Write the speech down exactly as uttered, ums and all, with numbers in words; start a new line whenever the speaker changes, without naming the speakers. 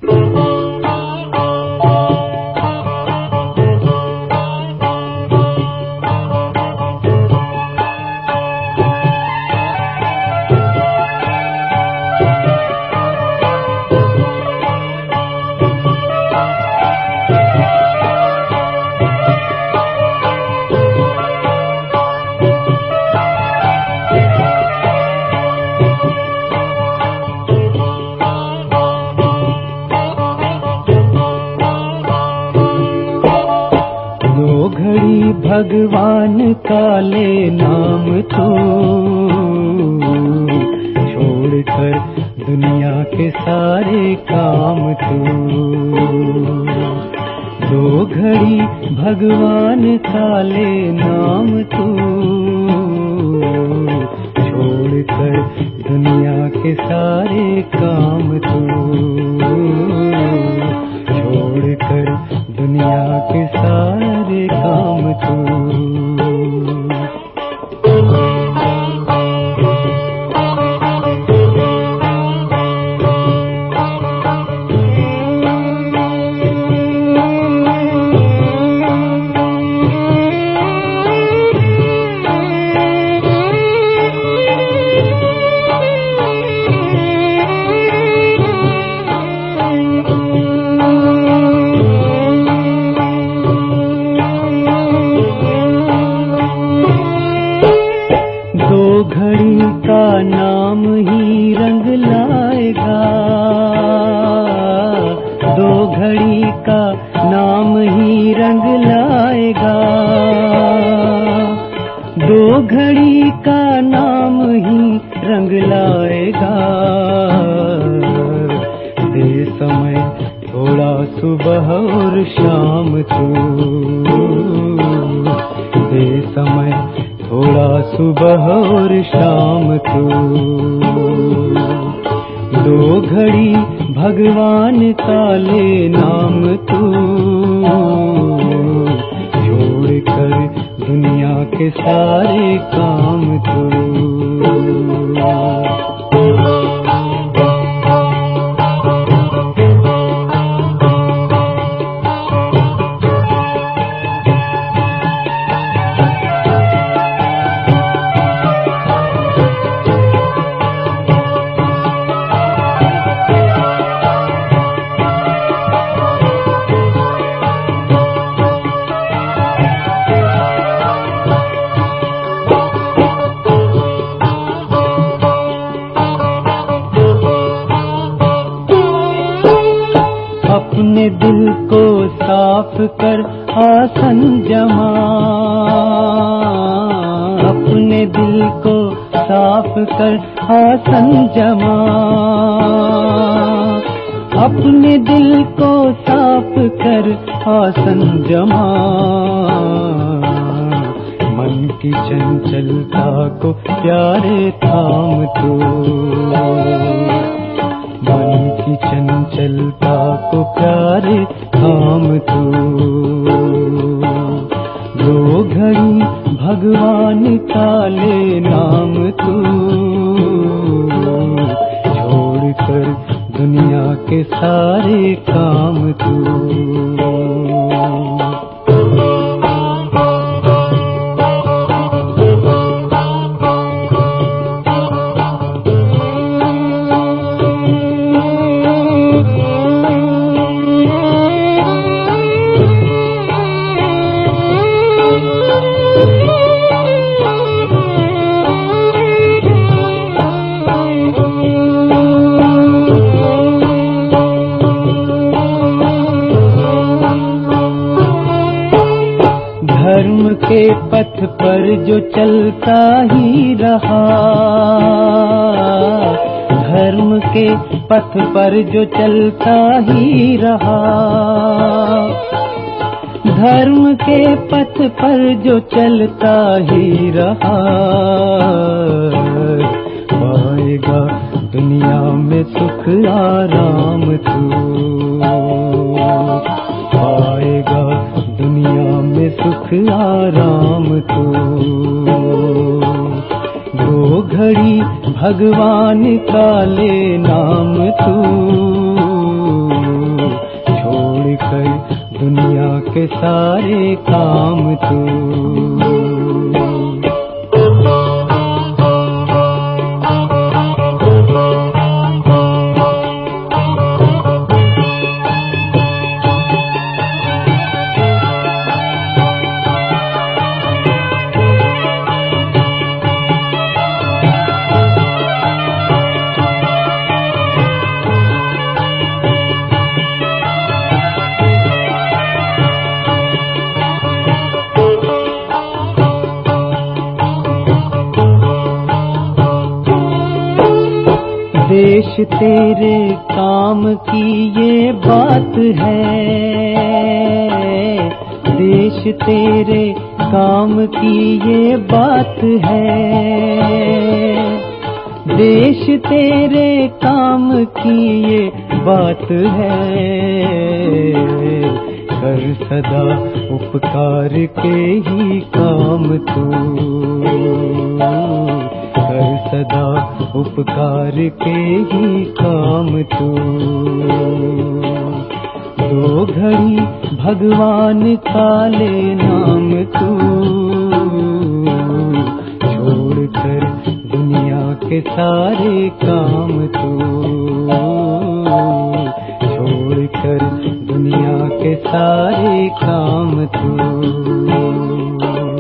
भगवान का ले नाम तू, छोड़कर दुनिया के सारे काम तू। दो घड़ी भगवान का ले नाम तू, छोड़कर दुनिया के सारे काम तू, छोड़कर दुनिया के सारे काम तू। नाम ही रंग लाएगा, दो घड़ी का नाम ही रंग लाएगा, दो घड़ी का नाम ही रंग लाएगा। दे समय थोड़ा सुबह और शाम तू, दे समय थोड़ा सुबह और शाम तू। दो घड़ी भगवान का ले नाम तू, छोड़कर दुनिया के सारे काम तू। अपने दिल को साफ कर आसन जमा, अपने दिल को साफ कर आसन जमा, अपने दिल को साफ कर आसन जमा। मन की चंचलता को प्यारे थाम तू, मन की चंचलता को प्यारे थाम तू। दो घड़ी भगवान का ले नाम तू, छोड़कर दुनिया के सारे काम तू। धर्म के पथ पर जो चलता ही रहा, धर्म के पथ पर जो चलता ही रहा, धर्म के पथ पर जो चलता ही रहा। पाएगा दुनिया में सुख आराम तू, पाएगा दुनिया में सुख आराम तू। दो घड़ी भगवान का ले नाम तू, सारे काम तू। देश तेरे काम की ये बात है, देश तेरे काम की ये बात है, देश तेरे काम की ये बात है। कर सदा उपकार के ही काम तू, कर सदा उपकार के ही काम तू। दो घड़ी भगवान का ले नाम तू, छोड़कर दुनिया के सारे काम तू, छोड़कर दुनिया के सारे काम तू।